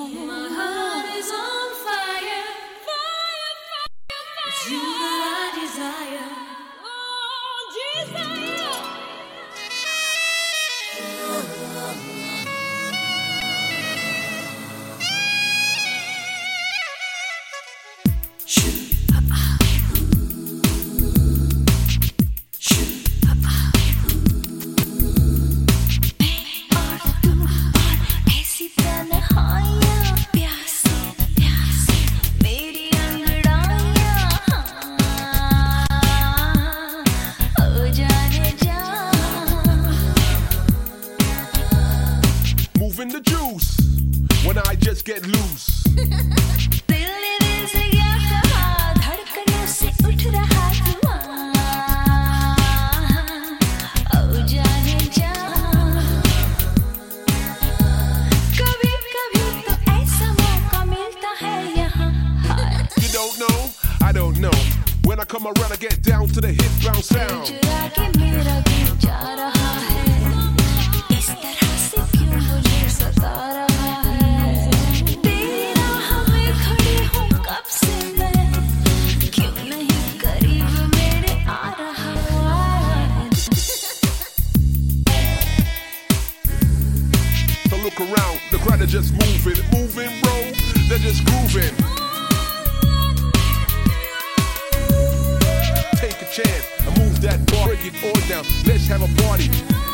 My heart is on fire, fire, fire. It's you that I desire. The juice when I just get loose. You don't know, I don't know. When I come around, I get down to the hit bounce sound. Look around, the crowd are just moving, bro. They're just grooving. Take a chance and move that bar, break it all down. Let's have a party.